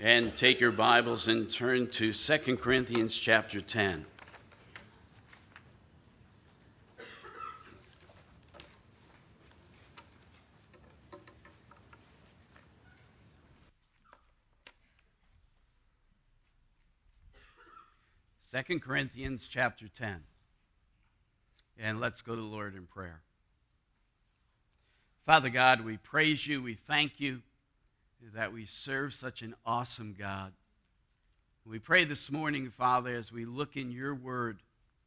And take your Bibles and turn to 2 Corinthians chapter 10. Second Corinthians chapter 10. And let's go to the Lord in prayer. Father God, we praise you, we thank you that we serve such an awesome God. We pray this morning, Father, as we look in your word,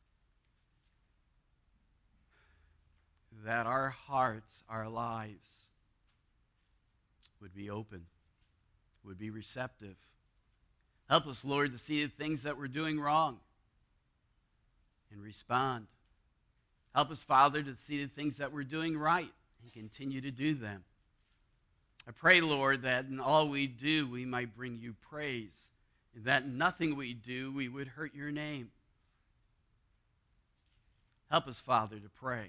that our hearts, our lives would be open, would be receptive. Help us, Lord, to see the things that we're doing wrong and respond. Help us, Father, to see the things that we're doing right and continue to do them. I pray, Lord, that in all we do, we might bring you praise, and that nothing we do, we would hurt your name. Help us, Father, to pray.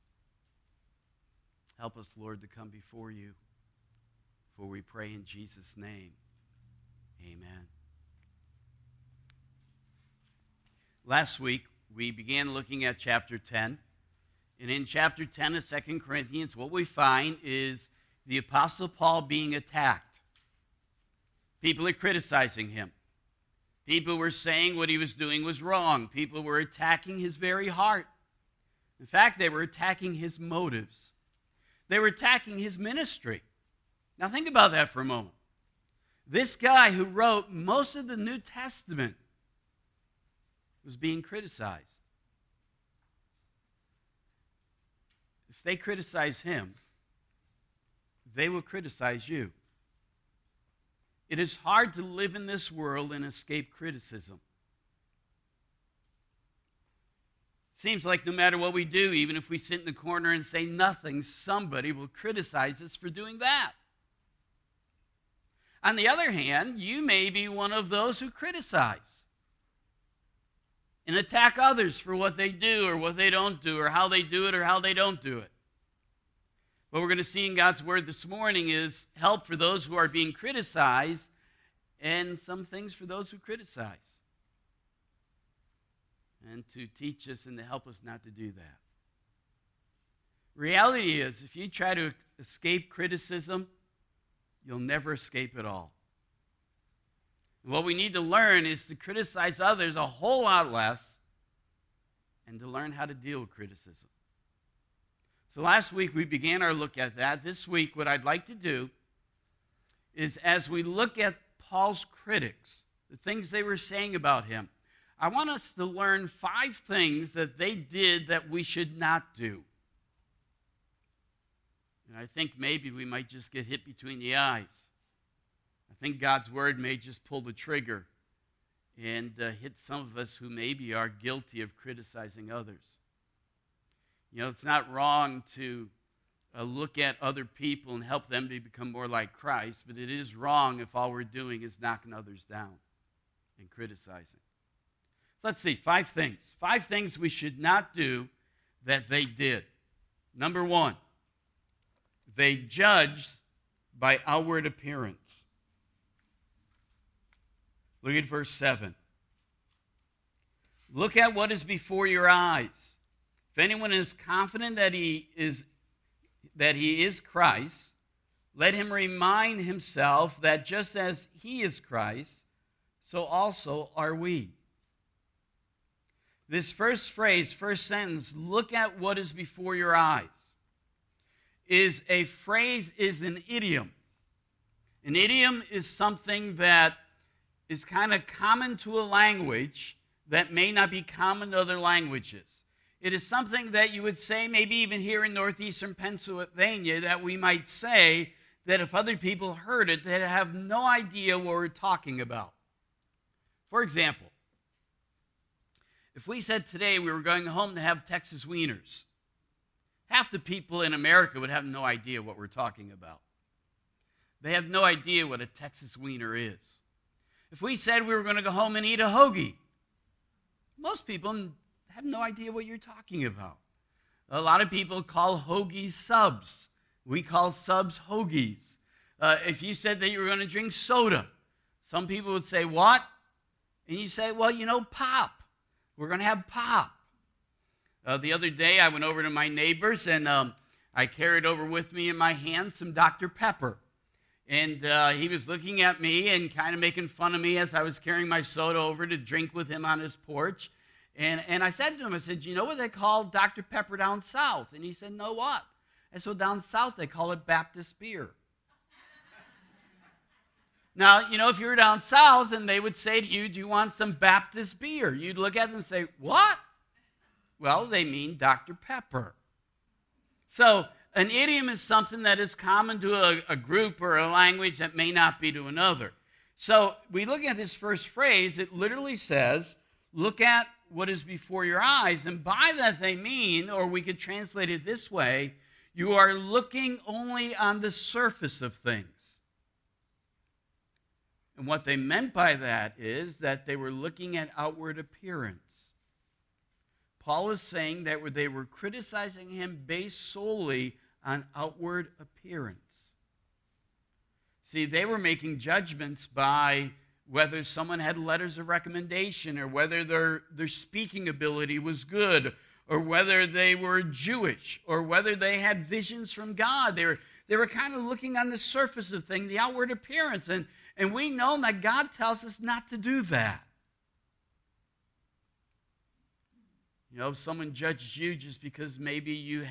Help us, Lord, to come before you, for we pray in Jesus' name. Amen. Last week, we began looking at chapter 10, and in chapter 10 of 2 Corinthians, what we find is the Apostle Paul being attacked. People are criticizing him. People were saying what he was doing was wrong. People were attacking his very heart. In fact, they were attacking his motives. They were attacking his ministry. Now think about that for a moment. This guy who wrote most of the New Testament was being criticized. If they criticize him, they will criticize you. It is hard to live in this world and escape criticism. It seems like no matter what we do, even if we sit in the corner and say nothing, somebody will criticize us for doing that. On the other hand, you may be one of those who criticize and attack others for what they do or what they don't do or how they do it or how they don't do it. What we're going to see in God's Word this morning is help for those who are being criticized and some things for those who criticize. And to teach us and to help us not to do that. Reality is, if you try to escape criticism, you'll never escape it all. And what we need to learn is to criticize others a whole lot less and to learn how to deal with criticism. So last week we began our look at that. This week what I'd like to do is as we look at Paul's critics, the things they were saying about him, I want us to learn 5 things that they did that we should not do. And I think maybe we might just get hit between the eyes. I think God's Word may just pull the trigger and hit some of us who maybe are guilty of criticizing others. You know, it's not wrong to look at other people and help them to become more like Christ, but it is wrong if all we're doing is knocking others down and criticizing. So let's see, 5 things. 5 things we should not do that they did. Number 1, they judged by outward appearance. Look at verse 7. Look at what is before your eyes. If anyone is confident that he is Christ, let him remind himself that just as he is Christ, so also are we. This first phrase, first sentence, look at what is before your eyes, is a phrase, is an idiom. An idiom is something that is kind of common to a language that may not be common to other languages. It is something that you would say, maybe even here in northeastern Pennsylvania, that we might say that if other people heard it, they'd have no idea what we're talking about. For example, if we said today we were going home to have Texas wieners, half the people in America would have no idea what we're talking about. They have no idea what a Texas wiener is. If we said we were going to go home and eat a hoagie, most people have no idea what you're talking about. A lot of people call hoagies subs. We call subs hoagies. If you said that you were going to drink soda, Some people would say, what? And you say, well, pop. We're going to have pop. The other day, I went over to my neighbor's, and I carried over with me in my hand some Dr. Pepper. And he was looking at me and kind of making fun of me as I was carrying my soda over to drink with him on his porch. And I said to him, I said, you know what they call Dr. Pepper down south? And he said, no, what? I said, down south they call it Baptist beer. Now, if you were down south and they would say to you, do you want some Baptist beer? You'd look at them and say, what? Well, they mean Dr. Pepper. So an idiom is something that is common to a group or a language that may not be to another. So we look at this first phrase, it literally says, look at what is before your eyes. And by that they mean, or we could translate it this way, you are looking only on the surface of things. And what they meant by that is that they were looking at outward appearance. Paul is saying that they were criticizing him based solely on outward appearance. See, they were making judgments by whether someone had letters of recommendation, or whether their speaking ability was good, or whether they were Jewish, or whether they had visions from God. They were kind of looking on the surface of things, the outward appearance. And we know that God tells us not to do that. If someone judges you just because maybe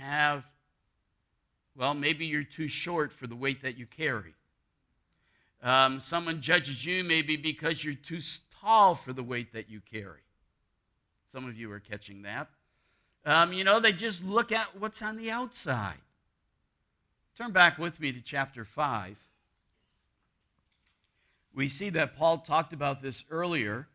maybe you're too short for the weight that you carry. Someone judges you maybe because you're too tall for the weight that you carry. Some of you are catching that. They just look at what's on the outside. Turn back with me to chapter 5. We see that Paul talked about this earlier.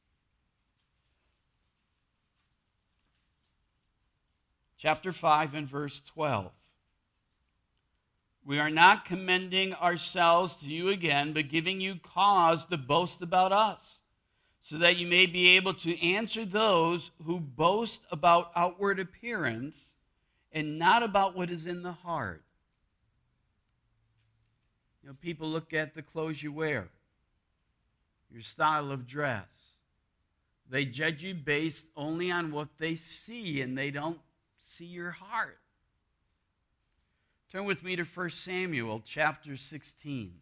Chapter 5 and verse 12. We are not commending ourselves to you again, but giving you cause to boast about us, so that you may be able to answer those who boast about outward appearance and not about what is in the heart. People look at the clothes you wear, your style of dress. They judge you based only on what they see, and they don't see your heart. Turn with me to 1 Samuel chapter 16.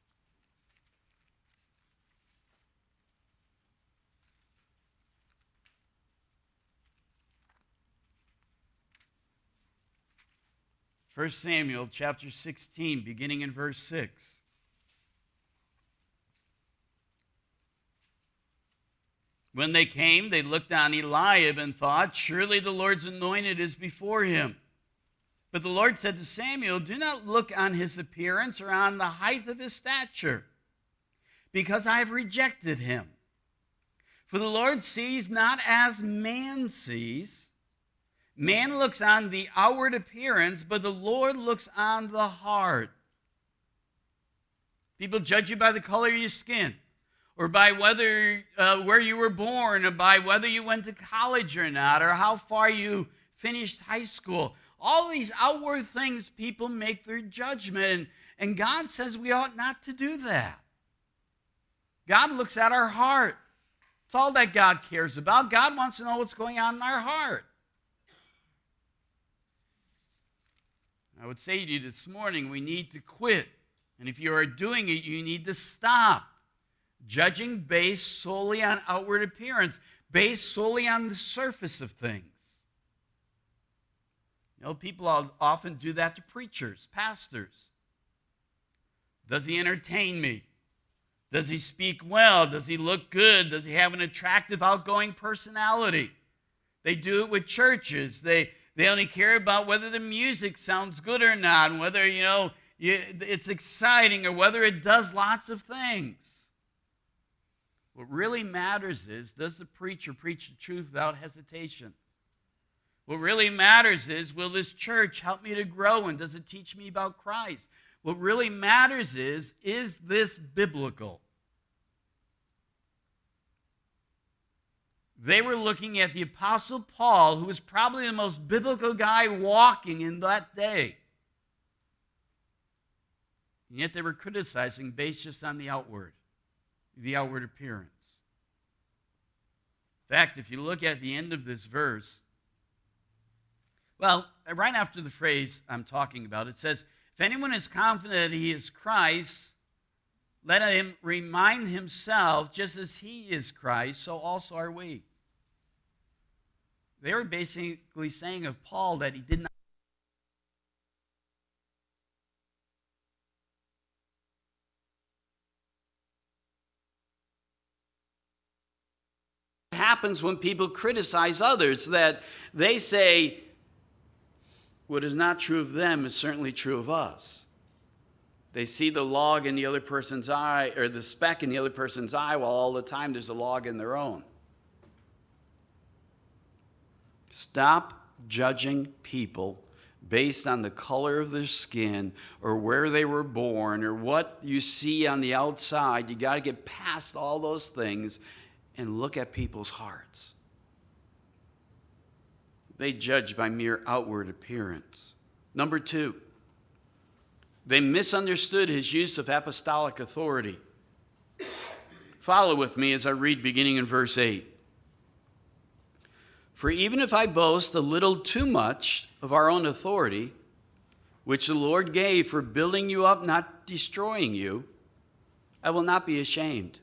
First Samuel chapter 16, beginning in verse 6. When they came, they looked on Eliab and thought, surely the Lord's anointed is before him. But the Lord said to Samuel, do not look on his appearance or on the height of his stature, because I have rejected him. For the Lord sees not as man sees. Man looks on the outward appearance, but the Lord looks on the heart. People judge you by the color of your skin, or by whether where you were born, or by whether you went to college or not, or how far you finished high school. All these outward things, people make their judgment, and God says we ought not to do that. God looks at our heart. It's all that God cares about. God wants to know what's going on in our heart. I would say to you this morning, we need to quit. And if you are doing it, you need to stop judging based solely on outward appearance, based solely on the surface of things. People often do that to preachers, pastors. Does he entertain me? Does he speak well? Does he look good? Does he have an attractive, outgoing personality? They do it with churches. They only care about whether the music sounds good or not, and whether, it's exciting, or whether it does lots of things. What really matters is, does the preacher preach the truth without hesitation? What really matters is, will this church help me to grow, and does it teach me about Christ? What really matters is this biblical? They were looking at the Apostle Paul, who was probably the most biblical guy walking in that day. And yet they were criticizing based just on the outward. the outward appearance. In fact, if you look at the end of this verse, well, right after the phrase I'm talking about, it says, if anyone is confident that he is Christ, let him remind himself, just as he is Christ, so also are we. They were basically saying of Paul that he did not. What happens when people criticize others, that they say, what is not true of them is certainly true of us. They see the log in the other person's eye, or the speck in the other person's eye, while all the time there's a log in their own. Stop judging people based on the color of their skin, or where they were born, or what you see on the outside. You got to get past all those things and look at people's hearts. They judge by mere outward appearance. Number 2, they misunderstood his use of apostolic authority. Follow with me as I read beginning in verse 8. For even if I boast a little too much of our own authority, which the Lord gave for building you up, not destroying you, I will not be ashamed.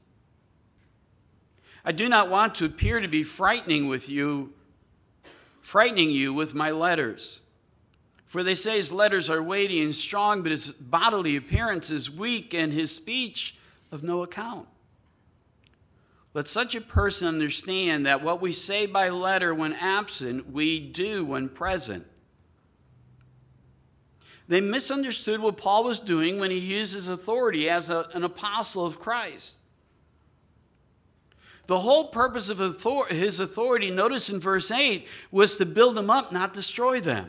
I do not want to appear to be frightening you with my letters. For they say his letters are weighty and strong, but his bodily appearance is weak and his speech of no account. Let such a person understand that what we say by letter when absent, we do when present. They misunderstood what Paul was doing when he used his authority as an apostle of Christ. The whole purpose of his authority, notice in verse 8, was to build them up, not destroy them.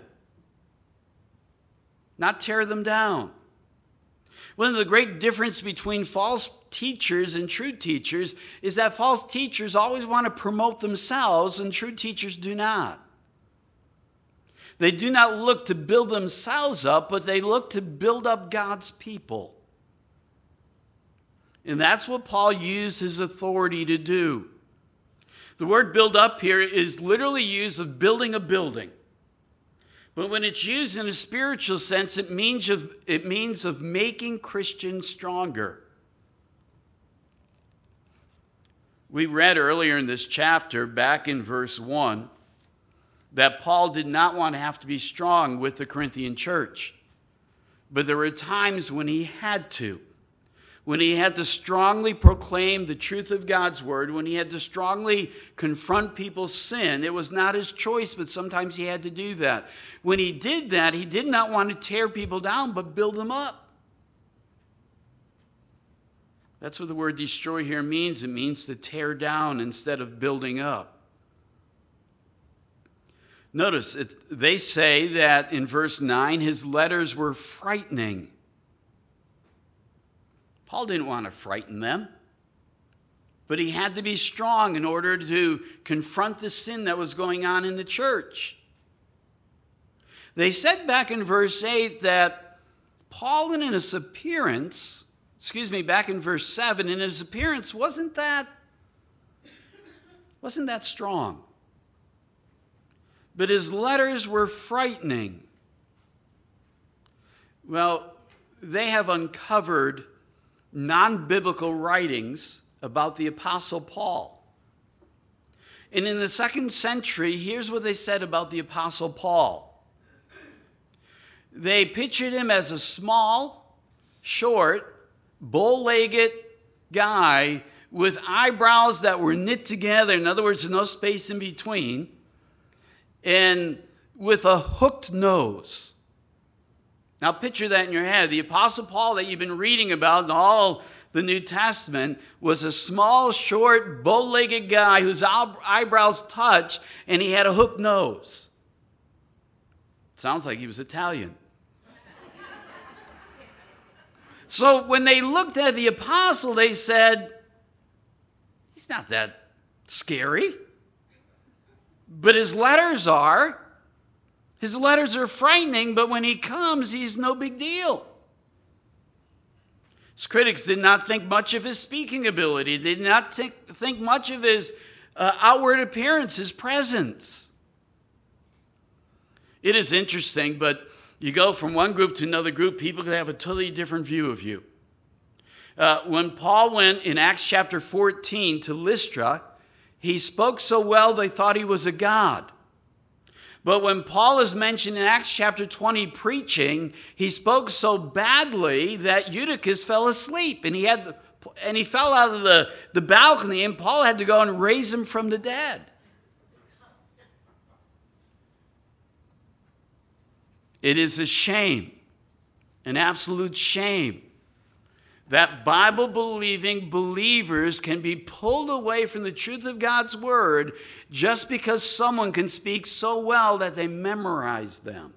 Not tear them down. One of the great differences between false teachers and true teachers is that false teachers always want to promote themselves and true teachers do not. They do not look to build themselves up, but they look to build up God's people. And that's what Paul used his authority to do. The word build up here is literally used of building a building. But when it's used in a spiritual sense, it means of making Christians stronger. We read earlier in this chapter, back in verse 1, that Paul did not want to have to be strong with the Corinthian church. But there were times when he had to. When he had to strongly proclaim the truth of God's word, when he had to strongly confront people's sin. It was not his choice, but sometimes he had to do that. When he did that, he did not want to tear people down, but build them up. That's what the word destroy here means. It means to tear down instead of building up. Notice, they say that in verse 9, his letters were frightening. Paul didn't want to frighten them, but he had to be strong in order to confront the sin that was going on in the church. They said back in verse 8 that Paul in his appearance, back in verse 7, in his appearance wasn't that strong. But his letters were frightening. Well, they have uncovered non-biblical writings about the Apostle Paul. And in the 2nd century, here's what they said about the Apostle Paul. They pictured him as a small, short, bow-legged guy with eyebrows that were knit together. In other words, no space in between. And with a hooked nose. Now picture that in your head. The Apostle Paul that you've been reading about in all the New Testament was a small, short, bow-legged guy whose eyebrows touched, and he had a hooked nose. Sounds like he was Italian. So when they looked at the apostle, they said, he's not that scary. But his letters are. His letters are frightening, but when he comes, he's no big deal. His critics did not think much of his speaking ability. They did not think much of his outward appearance, his presence. It is interesting, but you go from one group to another group, people can have a totally different view of you. When Paul went in Acts chapter 14 to Lystra, he spoke so well they thought he was a god. But when Paul is mentioned in Acts chapter 20 preaching, he spoke so badly that Eutychus fell asleep, and he fell out of the balcony, and Paul had to go and raise him from the dead. It is a shame, an absolute shame, that Bible-believing believers can be pulled away from the truth of God's word just because someone can speak so well that they mesmerize them.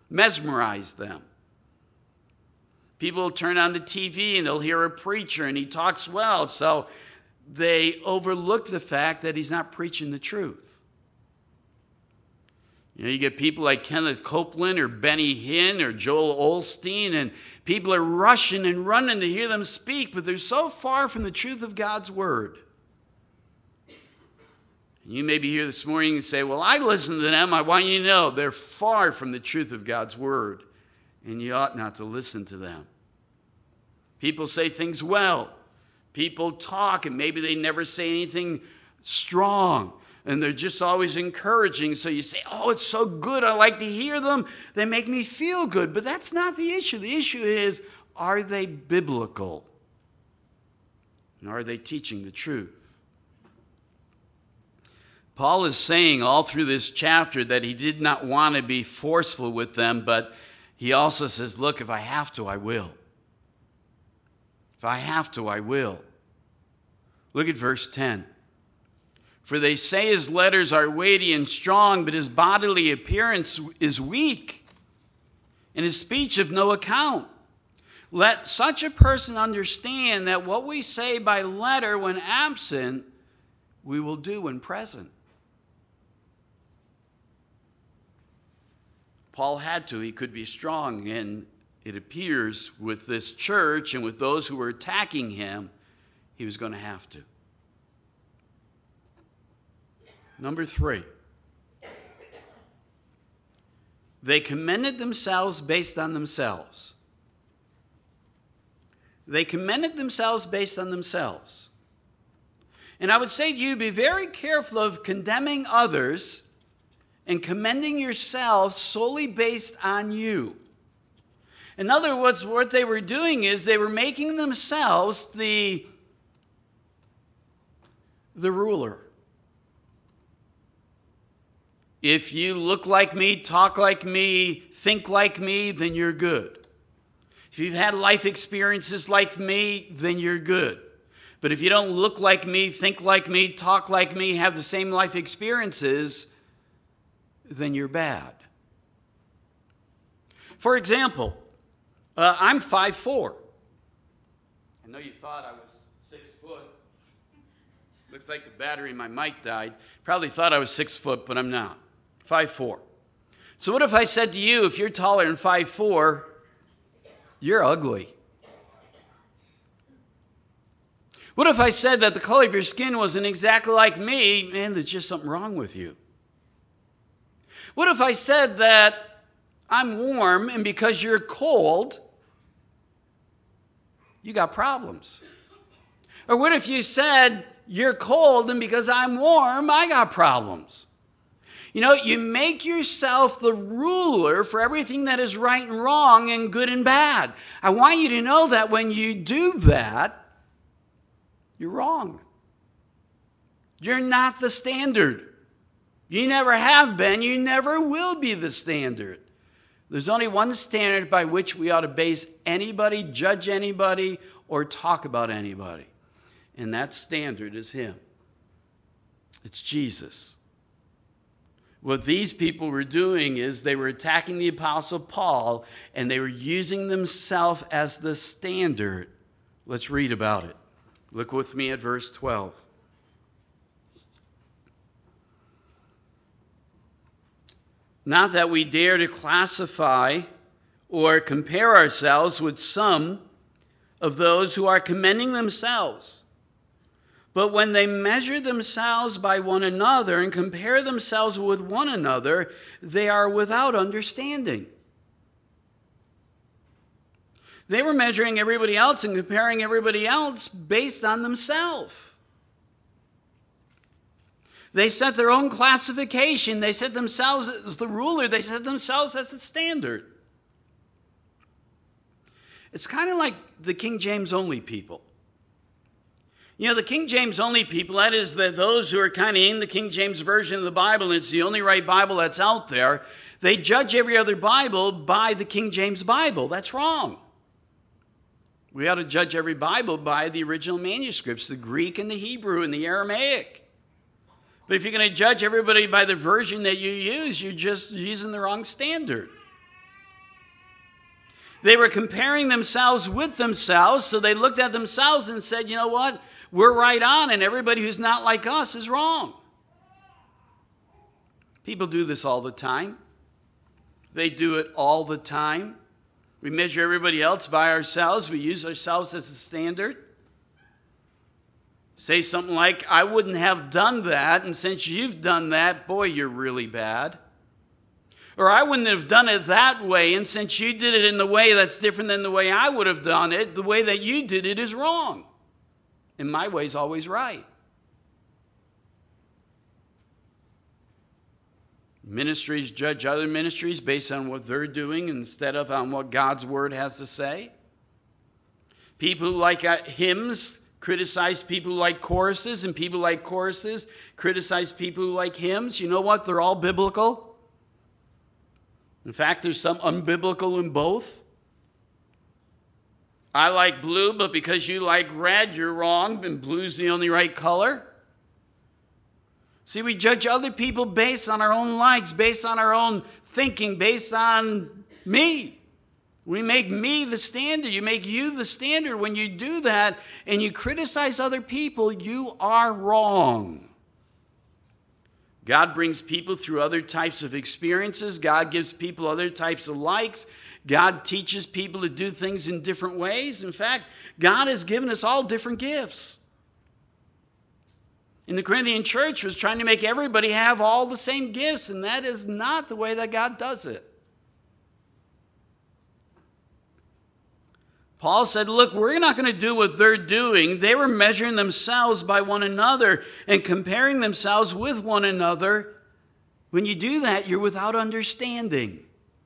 People turn on the TV and they'll hear a preacher and he talks well, so they overlook the fact that he's not preaching the truth. You get people like Kenneth Copeland or Benny Hinn or Joel Osteen, and people are rushing and running to hear them speak, but they're so far from the truth of God's word. And you may be here this morning and say, well, I listen to them. I want you to know they're far from the truth of God's word, and you ought not to listen to them. People say things well. People talk, and maybe they never say anything strong. And they're just always encouraging. So you say, oh, it's so good. I like to hear them. They make me feel good. But that's not the issue. The issue is, are they biblical? And are they teaching the truth? Paul is saying all through this chapter that he did not want to be forceful with them, but he also says, look, if I have to, I will. If I have to, I will. Look at verse 10. For they say his letters are weighty and strong, but his bodily appearance is weak, and his speech of no account. Let such a person understand that what we say by letter when absent, we will do when present. Paul had to. He could be strong, and it appears with this church and with those who were attacking him, he was going to have to. Number 3, they commended themselves based on themselves. They commended themselves based on themselves. And I would say to you, be very careful of condemning others and commending yourself solely based on you. In other words, what they were doing is they were making themselves the ruler. If you look like me, talk like me, think like me, then you're good. If you've had life experiences like me, then you're good. But if you don't look like me, think like me, talk like me, have the same life experiences, then you're bad. For example, I'm 5'4". I know you thought I was 6 foot. Looks like the battery in my mic died. Probably thought I was 6 foot, but I'm not. 5'4". So what if I said to you, if you're taller than 5'4", you're ugly? What if I said that the color of your skin wasn't exactly like me? Man, there's just something wrong with you. What if I said that I'm warm, and because you're cold, you got problems? Or what if you said you're cold, and because I'm warm, I got problems? You know, you make yourself the ruler for everything that is right and wrong and good and bad. I want you to know that when you do that, you're wrong. You're not the standard. You never have been. You never will be the standard. There's only one standard by which we ought to base anybody, judge anybody, or talk about anybody. And that standard is him. It's Jesus. What these people were doing is they were attacking the Apostle Paul, and they were using themselves as the standard. Let's read about it. Look with me at verse 12. Not that we dare to classify or compare ourselves with some of those who are commending themselves. But when they measure themselves by one another and compare themselves with one another, they are without understanding. They were measuring everybody else and comparing everybody else based on themselves. They set their own classification. They set themselves as the ruler. They set themselves as the standard. It's kind of like the King James only people. You know, the King James only people, that is those who are kind of in the King James version of the Bible, and it's the only right Bible that's out there, they judge every other Bible by the King James Bible. That's wrong. We ought to judge every Bible by the original manuscripts, the Greek and the Hebrew and the Aramaic. But if you're going to judge everybody by the version that you use, you're just using the wrong standard. They were comparing themselves with themselves, so they looked at themselves and said, you know what? We're right on, and everybody who's not like us is wrong. People do this all the time. They do it all the time. We measure everybody else by ourselves. We use ourselves as a standard. Say something like, I wouldn't have done that, and since you've done that, boy, you're really bad. Or I wouldn't have done it that way, and since you did it in the way that's different than the way I would have done it, the way that you did it is wrong. And my way's always right. Ministries judge other ministries based on what they're doing instead of on what God's word has to say. People who like hymns criticize people who like choruses, and people who like choruses criticize people who like hymns. You know what? They're all biblical. In fact, there's some unbiblical in both. I like blue, but because you like red, you're wrong, and blue's the only right color. See, we judge other people based on our own likes, based on our own thinking, based on me. We make me the standard. You make you the standard. When you do that and you criticize other people, you are wrong. God brings people through other types of experiences. God gives people other types of likes. God teaches people to do things in different ways. In fact, God has given us all different gifts. And the Corinthian church was trying to make everybody have all the same gifts, and that is not the way that God does it. Paul said, look, we're not going to do what they're doing. They were measuring themselves by one another and comparing themselves with one another. When you do that, you're without understanding.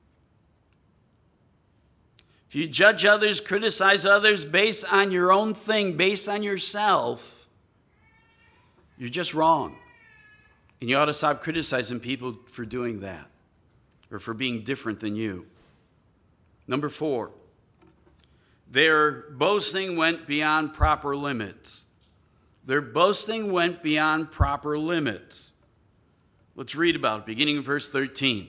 If you judge others, criticize others based on your own thing, based on yourself, you're just wrong. And you ought to stop criticizing people for doing that or for being different than you. Number 4. Their boasting went beyond proper limits. Their boasting went beyond proper limits. Let's read about it, beginning in verse 13.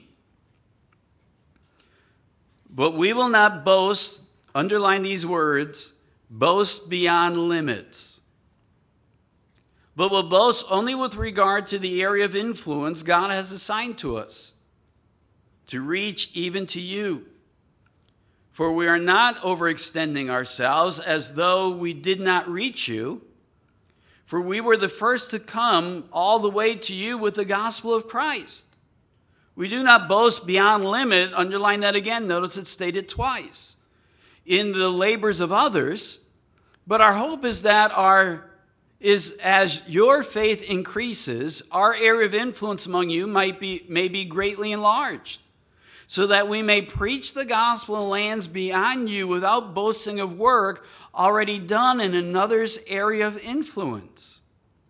But we will not boast, underline these words, boast beyond limits. But will boast only with regard to the area of influence God has assigned to us, to reach even to you. For we are not overextending ourselves as though we did not reach you. For we were the first to come all the way to you with the gospel of Christ. We do not boast beyond limit, underline that again, notice it's stated twice, in the labors of others. But our hope is that as your faith increases, our area of influence among you may be greatly enlarged, so that we may preach the gospel in lands beyond you without boasting of work already done in another's area of influence.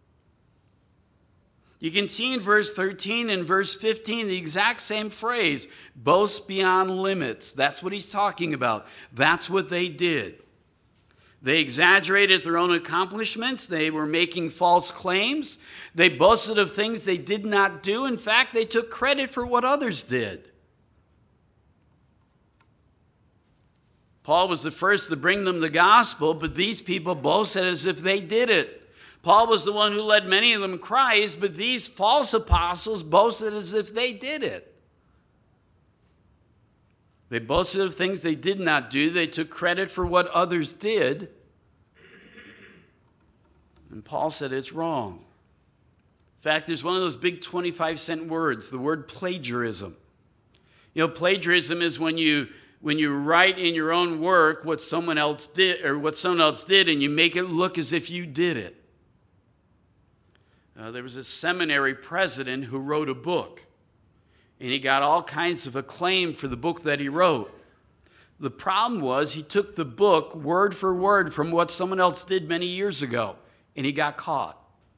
You can see in verse 13 and verse 15 the exact same phrase, boast beyond limits. That's what he's talking about. That's what they did. They exaggerated their own accomplishments. They were making false claims. They boasted of things they did not do. In fact, they took credit for what others did. Paul was the first to bring them the gospel, but these people boasted as if they did it. Paul was the one who led many of them to Christ, but these false apostles boasted as if they did it. They boasted of things they did not do. They took credit for what others did. And Paul said it's wrong. In fact, there's one of those big 25-cent words, the word plagiarism. You know, plagiarism is when you write in your own work what someone else did, and you make it look as if you did it. There was a seminary president who wrote a book, and he got all kinds of acclaim for the book that he wrote. The problem was he took the book word for word from what someone else did many years ago, and he got caught.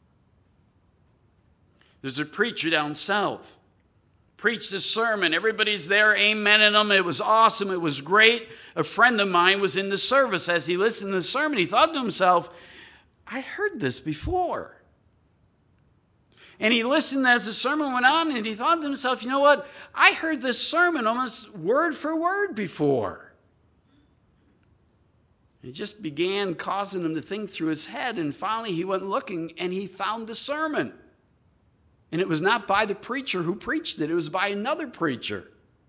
There's a preacher down south, preached a sermon. Everybody's there amening him. It was awesome. It was great. A friend of mine was in the service. As he listened to the sermon, he thought to himself, I heard this before. And he listened as the sermon went on, and he thought to himself, you know what? I heard this sermon almost word for word before. It just began causing him to think through his head, and finally he went looking, and he found the sermon. And it was not by the preacher who preached it. It was by another preacher.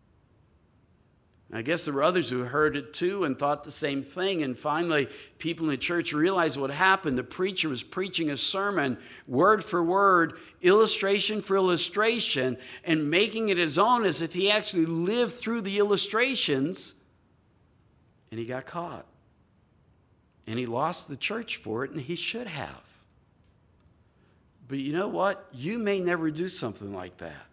I guess there were others who heard it too and thought the same thing. And finally, people in the church realized what happened. The preacher was preaching a sermon, word for word, illustration for illustration, and making it his own as if he actually lived through the illustrations. And he got caught. And he lost the church for it, and he should have. But you know what? You may never do something like that.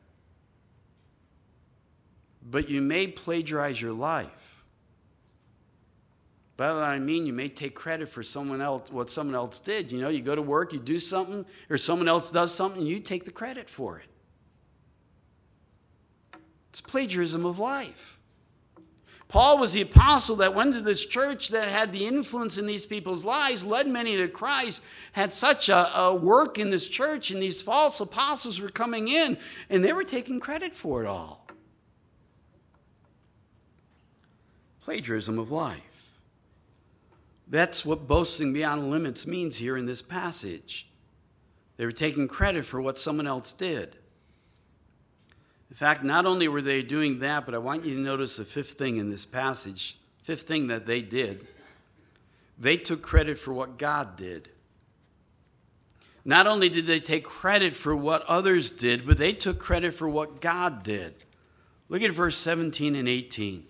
But you may plagiarize your life. By that I mean you may take credit for someone else, what someone else did. You know, you go to work, you do something, or someone else does something, and you take the credit for it. It's plagiarism of life. Paul was the apostle that went to this church that had the influence in these people's lives, led many to Christ, had such a work in this church, and these false apostles were coming in, and they were taking credit for it all. Plagiarism of life. That's what boasting beyond limits means here in this passage. They were taking credit for what someone else did. In fact, not only were they doing that, but I want you to notice the fifth thing in this passage, fifth thing that they did. They took credit for what God did. Not only did they take credit for what others did, but they took credit for what God did. Look at verse 17 and 18.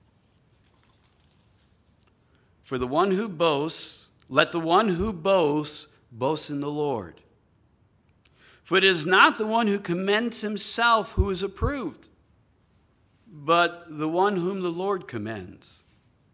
For the one who boasts, let the one who boasts boast in the Lord. For it is not the one who commends himself who is approved, but the one whom the Lord commends.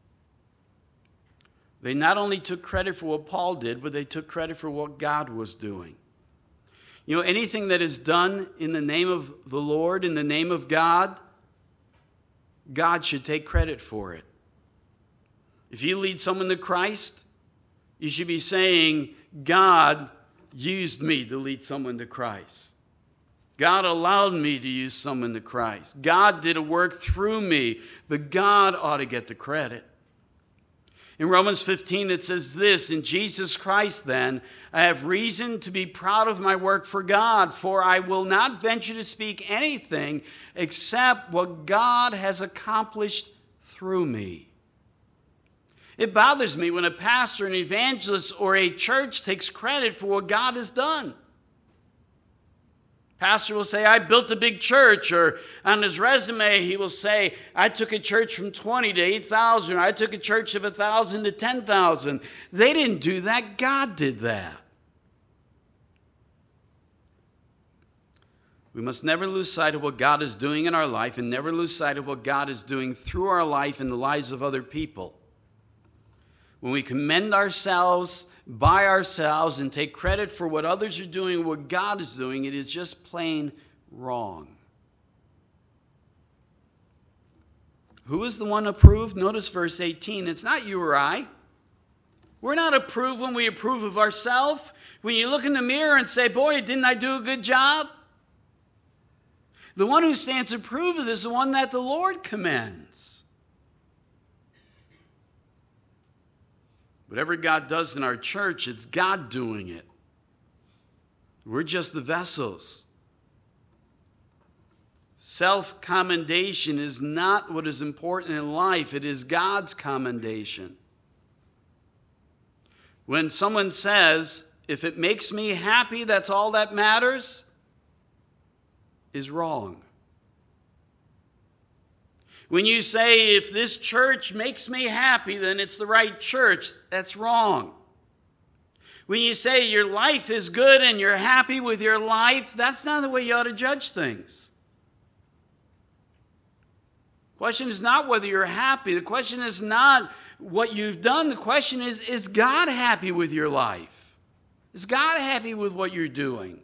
They not only took credit for what Paul did, but they took credit for what God was doing. You know, anything that is done in the name of the Lord, in the name of God, God should take credit for it. If you lead someone to Christ, you should be saying, God used me to lead someone to Christ. God allowed me to use someone to Christ. God did a work through me, but God ought to get the credit. In Romans 15, it says this, in Jesus Christ, then, I have reason to be proud of my work for God, for I will not venture to speak anything except what God has accomplished through me. It bothers me when a pastor, an evangelist, or a church takes credit for what God has done. Pastor will say, I built a big church, or on his resume he will say, I took a church from 20 to 8,000, or I took a church of 1,000 to 10,000. They didn't do that. God did that. We must never lose sight of what God is doing in our life, and never lose sight of what God is doing through our life in the lives of other people. When we commend ourselves by ourselves and take credit for what others are doing, what God is doing, it is just plain wrong. Who is the one approved? Notice verse 18. It's not you or I. We're not approved when we approve of ourselves. When you look in the mirror and say, boy, didn't I do a good job? The one who stands approved is the one that the Lord commends. Whatever God does in our church, it's God doing it. We're just the vessels. Self-commendation is not what is important in life. It is God's commendation. When someone says, if it makes me happy, that's all that matters, is wrong. When you say, if this church makes me happy, then it's the right church, that's wrong. When you say your life is good and you're happy with your life, that's not the way you ought to judge things. The question is not whether you're happy. The question is not what you've done. The question is God happy with your life? Is God happy with what you're doing?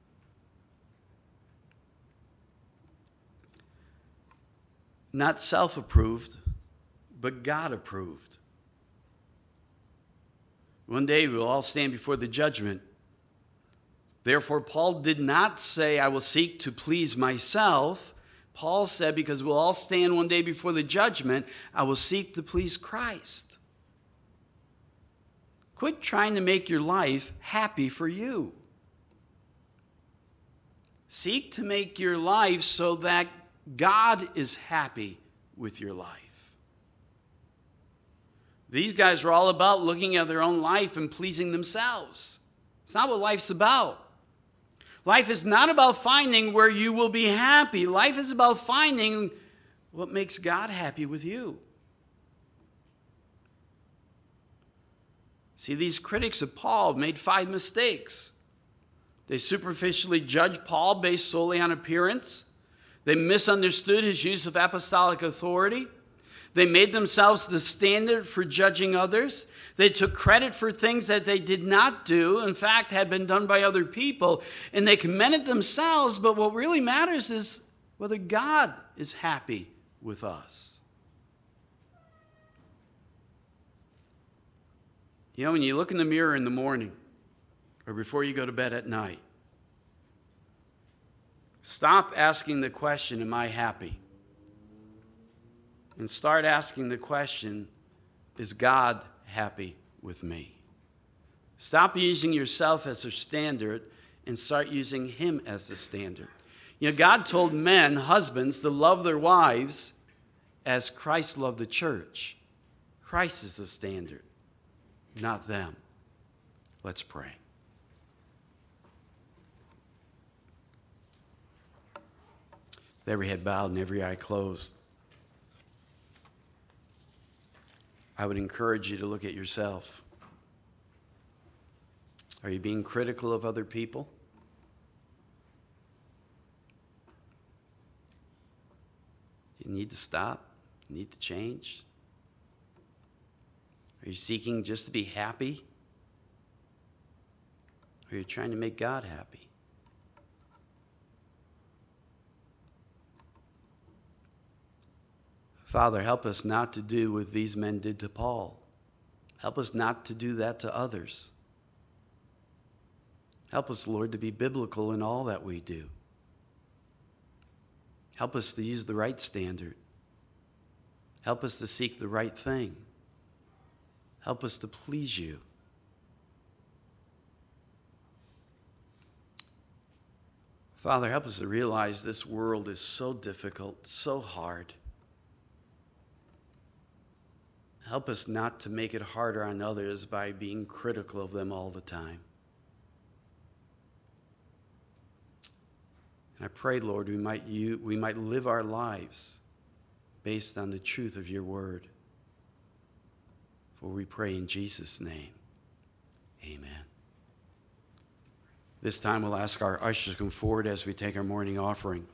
Not self-approved, but God-approved. One day we will all stand before the judgment. Therefore, Paul did not say, I will seek to please myself. Paul said, because we'll all stand one day before the judgment, I will seek to please Christ. Quit trying to make your life happy for you. Seek to make your life so that God is happy with your life. These guys are all about looking at their own life and pleasing themselves. It's not what life's about. Life is not about finding where you will be happy. Life is about finding what makes God happy with you. See, these critics of Paul made 5 mistakes. They superficially judged Paul based solely on appearance. They misunderstood his use of apostolic authority. They made themselves the standard for judging others. They took credit for things that they did not do, in fact, had been done by other people, and they commended themselves, but what really matters is whether God is happy with us. You know, when you look in the mirror in the morning or before you go to bed at night, stop asking the question, am I happy? And start asking the question, is God happy with me? Stop using yourself as a standard and start using Him as the standard. You know, God told men, husbands, to love their wives as Christ loved the church. Christ is the standard, not them. Let's pray. With every head bowed and every eye closed, I would encourage you to look at yourself. Are you being critical of other people? You need to stop. You need to change. Are you seeking just to be happy? Or are you trying to make God happy? Father, help us not to do what these men did to Paul. Help us not to do that to others. Help us, Lord, to be biblical in all that we do. Help us to use the right standard. Help us to seek the right thing. Help us to please you. Father, help us to realize this world is so difficult, so hard. Help us not to make it harder on others by being critical of them all the time. And I pray, Lord, we might live our lives based on the truth of your word. For we pray in Jesus' name, amen. This time we'll ask our ushers to come forward as we take our morning offering.